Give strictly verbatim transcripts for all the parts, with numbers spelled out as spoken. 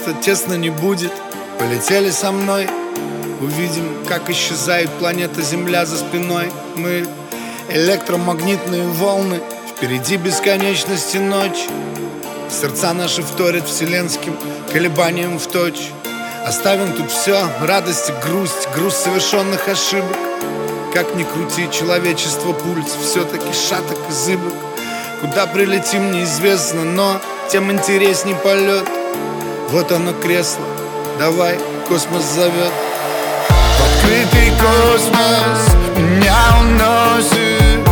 места тесно не будет. Полетели со мной, увидим, как исчезает планета Земля за спиной. Мы электромагнитные волны, впереди бесконечности ночь. Сердца наши вторят вселенским колебаниям в точь. Оставим тут все, радость и грусть, груз совершенных ошибок. Как ни крути, человечество пульс все-таки шаток и зыбок. Куда прилетим, неизвестно, но тем интересней полет. Вот оно кресло, давай, космос зовет. В открытый космос меня уносит.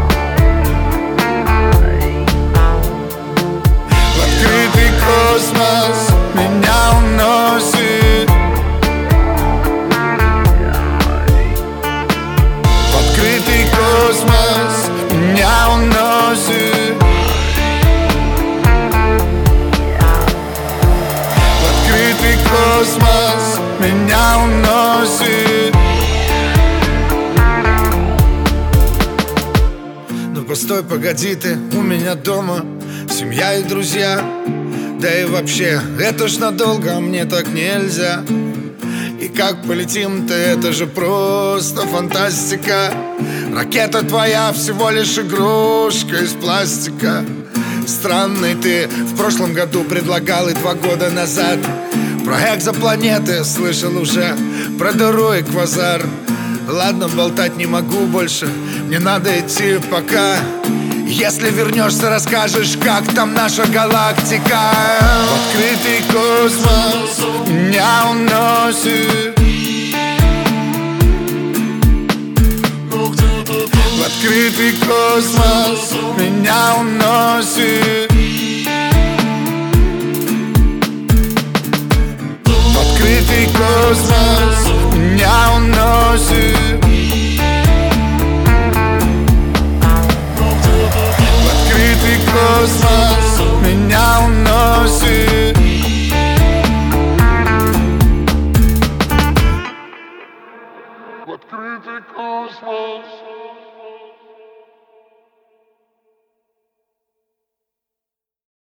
В открытый космос меня уносит. В открытый космос меня уносит. В открытый космос меня уносит. Ну постой, погоди ты, у меня дома семья и друзья. Да и вообще, это ж надолго, а мне так нельзя. И как полетим-то, это же просто фантастика. Ракета твоя всего лишь игрушка из пластика. Странный ты, в прошлом году предлагал и два года назад. Про экзопланеты слышал уже, про дыру и квазар. Ладно, болтать не могу больше, мне надо идти пока. Если вернешься, расскажешь, как там наша галактика. В открытый космос меня уносит. В открытый космос меня уносит.